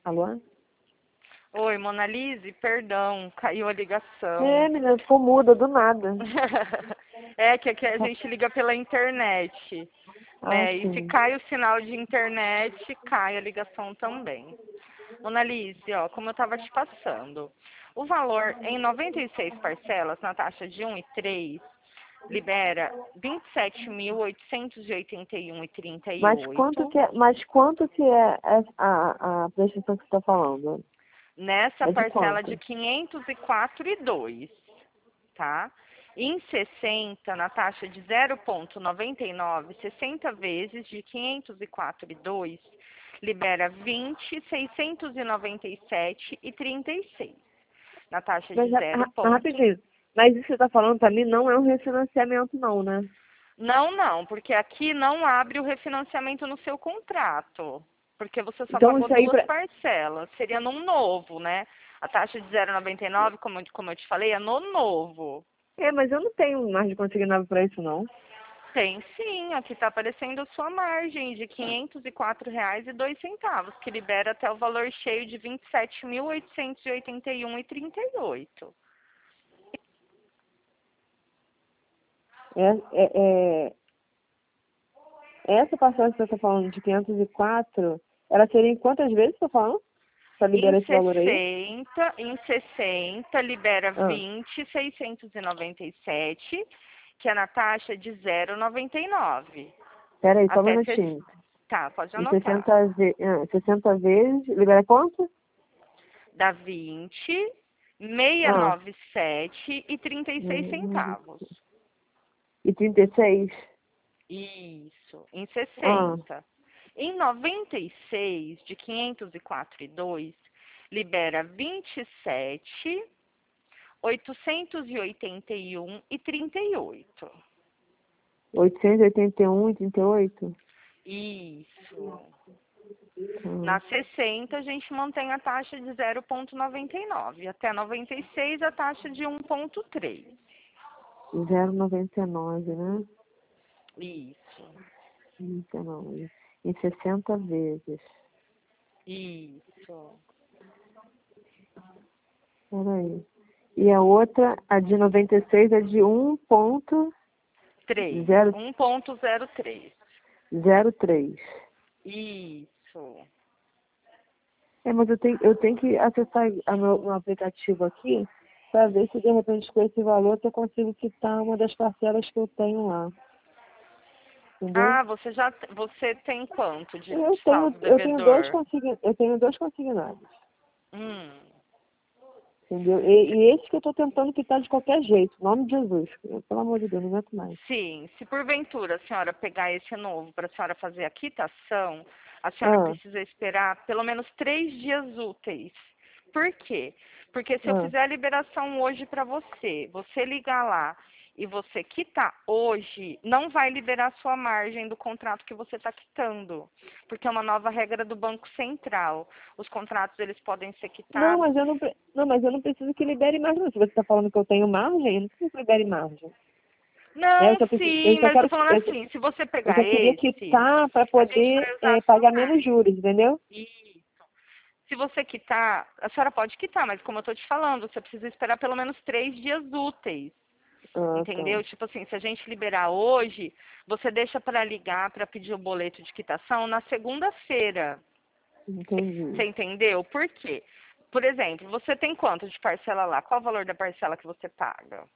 Alô? Oi, Monalise, perdão, caiu a ligação. Menina, ficou muda do nada. É que aqui a gente liga pela internet, Ah, né? E se sim. cai o sinal de internet, cai a ligação também. Monalise, ó, como eu estava te passando, o valor em 96 parcelas na taxa de 1 e 3 libera 27.881,38. Quanto que é a prestação que você está falando? Nessa É de parcela de quanto? 504,2, tá? Em 60, na taxa de 0,99, 60 vezes de 504,2, libera 20.697,36. Na taxa de Mas, 0 ponto... rapidinho. Mas isso que você está falando para mim não é um refinanciamento não, né? Não, porque aqui não abre o refinanciamento no seu contrato. Porque você só Então pagou isso aí duas pra... parcelas. Seria no novo, né? A taxa de 0,99, como eu te falei, é no novo. mas eu não tenho margem consignada para isso não. Tem sim, aqui está aparecendo a sua margem de R$ 504,02, que libera até o valor cheio de 27.881,38. É, é, é, essa parcela que você está falando de 504, ela seria em quantas vezes você está falando? Para liberar esse valor aí? Em 60 libera Ah, 20.697, que é na taxa de 0,99. peraí, só um Até minutinho. tá, pode E anotar. 60 vezes, libera quanto? Dá 20, Ah, 697,36. e 36? Isso, em Ah, 60. Em 96, de 504,2, libera 27.881,38. 881,38? Isso. Ah, Na 60, a gente mantém a taxa de 0,99. Até 96, a taxa de 1,3. 0,99, né? Isso. 99. Em 60 vezes. Isso. Peraí. E a outra, a de 96, é de 3. 1,03. 1,03. Isso. Mas eu tenho que acessar meu aplicativo aqui para ver se de repente com esse valor eu consigo quitar uma das parcelas que eu tenho lá. Entendeu? Ah, você tem quanto de saldo devedor? Eu tenho dois consignados. Hum. Entendeu? E esse que eu estou tentando quitar de qualquer jeito. Em nome de Jesus. Pelo amor de Deus, não aguento mais. Sim, se porventura a senhora pegar esse novo para a senhora fazer a quitação, a senhora Ah, precisa esperar pelo menos 3 dias úteis. Por quê? Porque se eu ah. fizer a liberação hoje para você, você ligar lá e você quitar hoje, não vai liberar a sua margem do contrato que você está quitando. Porque é uma nova regra do Banco Central. Os contratos eles podem ser Não, quitados. mas eu não preciso que libere margem. Se você está falando que eu tenho margem, eu não preciso que libere margem. Não, Eu sim, só mas eu quero, tô falando assim, se você eu pegar só queria esse, quitar para a gente poder vai usar a sua pagar menos margem. juros, entendeu? Isso. Se você quitar, a senhora pode quitar, mas como eu tô te falando, você precisa esperar pelo menos 3 dias úteis. Ah, tá. Entendeu? Tipo assim, se a gente liberar hoje, você deixa para ligar para pedir o boleto de quitação na segunda-feira. Entendi. Você entendeu? Por quê? Por exemplo, você tem quanto de parcela lá? Qual o valor da parcela que você paga?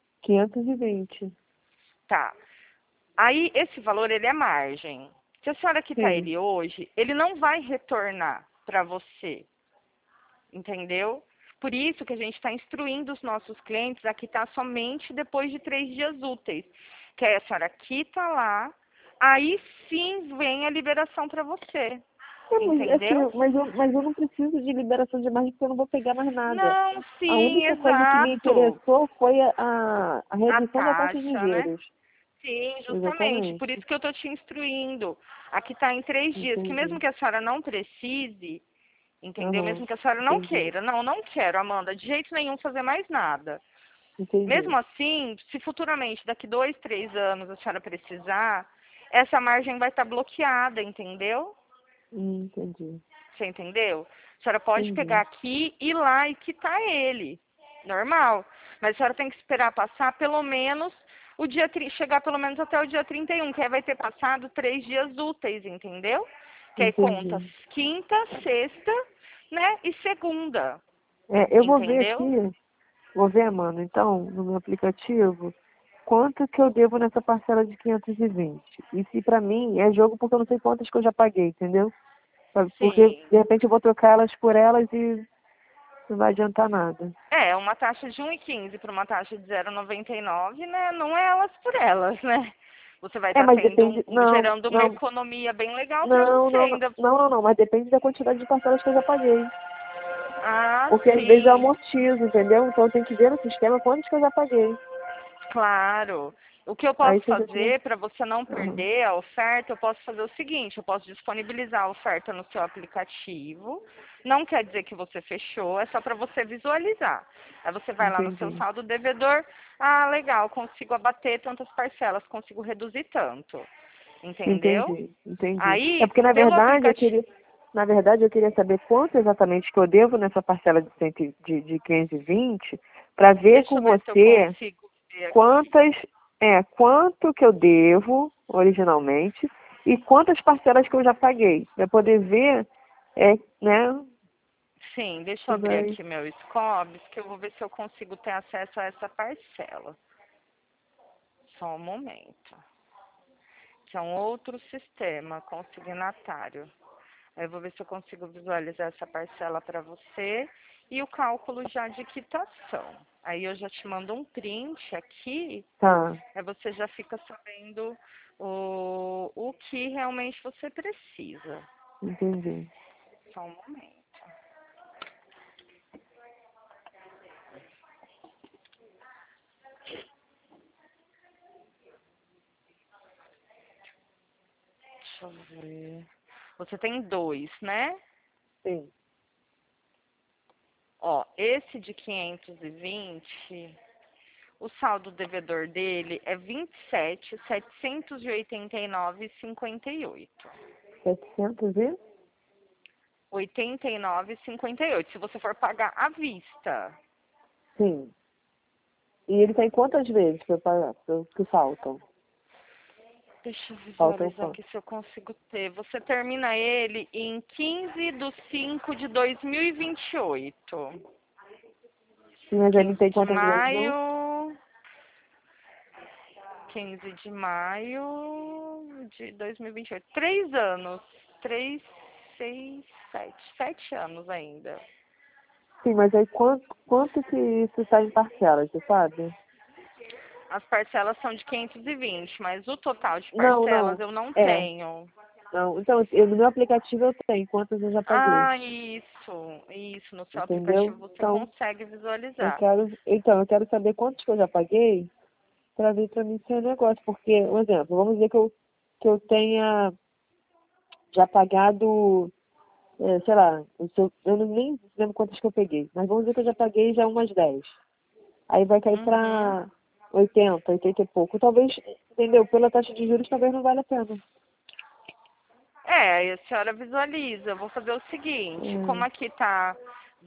520. Tá. Aí, esse valor, ele é margem. Se a senhora quitar Sim. ele hoje, ele não vai retornar para você. Entendeu? Por isso que a gente está instruindo os nossos clientes a quitar somente depois de 3 dias úteis. Que aí a senhora quita lá, aí sim vem a liberação para você. Entendeu? Mas eu não preciso de liberação de margem porque eu não vou pegar mais nada. Não, A sim, única coisa que me exato. interessou foi a A redução da taxa de taxa, né? juros. Sim, justamente. Por Exatamente. isso que eu estou te instruindo. Aqui está em 3 dias, que mesmo Entendi. que a senhora não precise, entendeu? Aham. Mesmo que a senhora não Entendi. queira. Não, não quero, Amanda, de jeito nenhum fazer mais nada. Entendi. Mesmo assim, se futuramente, daqui 2, 3 anos, a senhora precisar, essa margem vai estar bloqueada, entendeu? Entendi. Você entendeu? A senhora pode Entendi. pegar aqui, ir lá e quitar ele. Normal. Mas a senhora tem que esperar passar pelo menos o dia, chegar pelo menos até o dia 31, que aí vai ter passado 3 dias úteis, entendeu? Que aí conta Entendi. quinta, sexta, né? E segunda. Eu vou ver Entendeu? aqui, vou ver, mano, então, no meu aplicativo, quanto que eu devo nessa parcela de 520. E se pra mim é jogo porque eu não sei quantas que eu já paguei, entendeu? Porque Sim. de repente eu vou trocar elas por elas e não vai adiantar nada. É, uma taxa de 1,15 para uma taxa de 0,99, né? Não é elas por elas, né? Você vai estar Mas tendo depende. Não, gerando uma não, economia bem legal para não, você não, não, ainda. não, não, não, mas depende da quantidade de parcelas que eu já paguei. Ah, Porque às vezes eu sim. amortizo, entendeu? Então eu tenho que ver no sistema quantas que eu já paguei. Claro. O que eu Aí posso se eu já tiver. fazer para você não Aham, perder a oferta, eu posso fazer o seguinte, eu posso disponibilizar a oferta no seu aplicativo. Não quer dizer que você fechou, é só para você visualizar. Aí você vai lá no seu entendi. saldo devedor, ah, legal, consigo abater tantas parcelas, consigo reduzir tanto. Entendeu? Entendi, entendi. É Aí, porque pelo aplicativo, na verdade eu queria saber quanto exatamente que eu devo nessa parcela de, 100, de 520 para ver deixa com eu ver se eu você consigo ver aqui. quantas, quanto que eu devo originalmente e quantas parcelas que eu já paguei, para poder ver, né, Sim, deixa eu se abrir vai. aqui meu Scobs, que eu vou ver se eu consigo ter acesso a essa parcela. Só um momento. Que é um outro sistema consignatário. Aí eu vou ver se eu consigo visualizar essa parcela para você e o cálculo já de quitação. Aí eu já te mando um print aqui, Tá, aí você já fica sabendo o que realmente você precisa. entendi. Só um momento. Deixa eu ver. Você tem dois, né? Sim. Ó, esse de 520, o saldo devedor dele é 27.789,58. 700 e? 89,58, se você for pagar à vista. Sim. E ele tem quantas vezes para pagar, que faltam? Deixa eu Faltam visualizar quantas? aqui se eu consigo ter. Você termina ele em 15/5 de 2028. Sim, mas ele não 15 tem de quantas vezes, não? maio. 15 de maio de 2028. 3 anos. 3, 6, 7. 7 anos ainda. Sim, mas aí quanto que isso sai em parcelas, você sabe? As parcelas são de 520, mas o total de Não, parcelas não. eu não É, tenho. não. Então, no meu aplicativo eu tenho quantas eu já paguei, Ah, isso. Isso. No seu entendeu? aplicativo você Então, consegue visualizar. eu quero saber quantos que eu já paguei para ver para mim se é negócio. Porque, um exemplo, vamos dizer que eu tenha já pagado, sei lá, eu nem lembro quantas que eu peguei, mas vamos dizer que eu já paguei já umas 10. Aí vai cair Uhum. para 80 e pouco. Talvez, entendeu? Pela taxa de juros talvez não vale a pena. É, aí a senhora visualiza. Eu vou fazer o seguinte, como Hum, aqui tá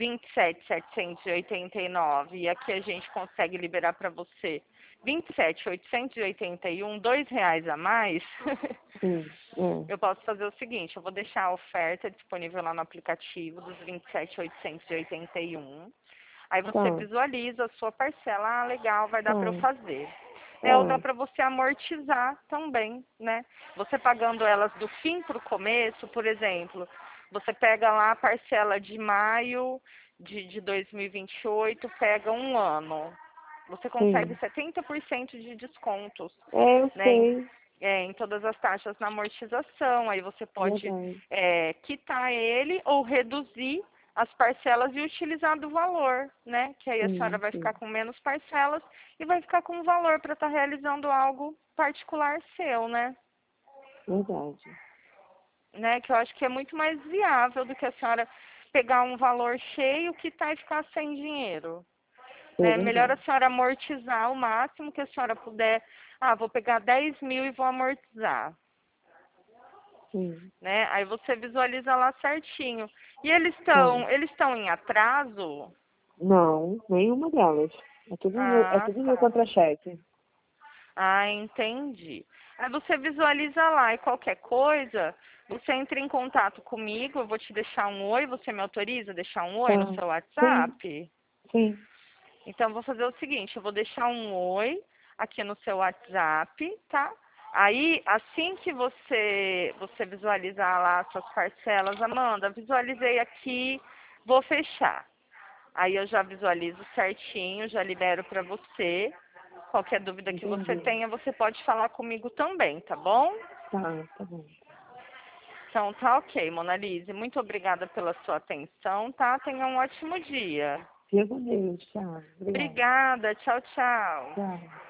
27.789 e aqui a gente consegue liberar para você 27.881, R$ 2 a mais, sim, eu posso fazer o seguinte, eu vou deixar a oferta disponível lá no aplicativo dos 27.881. Aí você tá, visualiza a sua parcela, ah, legal, vai dar para eu tá, fazer. Ou dá é, para você amortizar também, né? Você pagando elas do fim para o começo, por exemplo, você pega lá a parcela de maio de 2028, pega um ano. Você consegue sim. 70% de descontos, Eu né? sei, Em todas as taxas na amortização. Aí você pode verdade, quitar ele ou reduzir as parcelas e utilizar do valor, né? Que aí a senhora sim, vai ficar sim, com menos parcelas e vai ficar com um valor para estar realizando algo particular seu, né? verdade, Né? Que eu acho que é muito mais viável do que a senhora pegar um valor cheio, quitar e ficar sem dinheiro. é Né? Melhor a verdade. senhora amortizar o máximo que a senhora puder. Ah, vou pegar 10 mil e vou amortizar. Sim. né? Aí você visualiza lá certinho. E eles Tá. estão em atraso? Não, nenhuma delas. É Ah, tudo meu tá. contra-cheque. Ah, entendi. Aí você visualiza lá e qualquer coisa, você entra em contato comigo, eu vou te deixar um oi, você me autoriza a deixar um oi no Tá. seu Sim, WhatsApp? sim. Então, eu vou fazer o seguinte, eu vou deixar um oi aqui no seu WhatsApp, tá? Aí, assim que você visualizar lá as suas parcelas, Amanda, visualizei aqui, vou fechar. Aí eu já visualizo certinho, já libero para você. Qualquer dúvida que você Entendi. tenha, você pode falar comigo também, tá bom? Tá bom. Então, tá ok, Monalise. Muito obrigada pela sua atenção, tá? Tenha um ótimo dia. Fica com Deus. Tchau. Obrigada. Obrigada. Tchau, tchau. Tchau.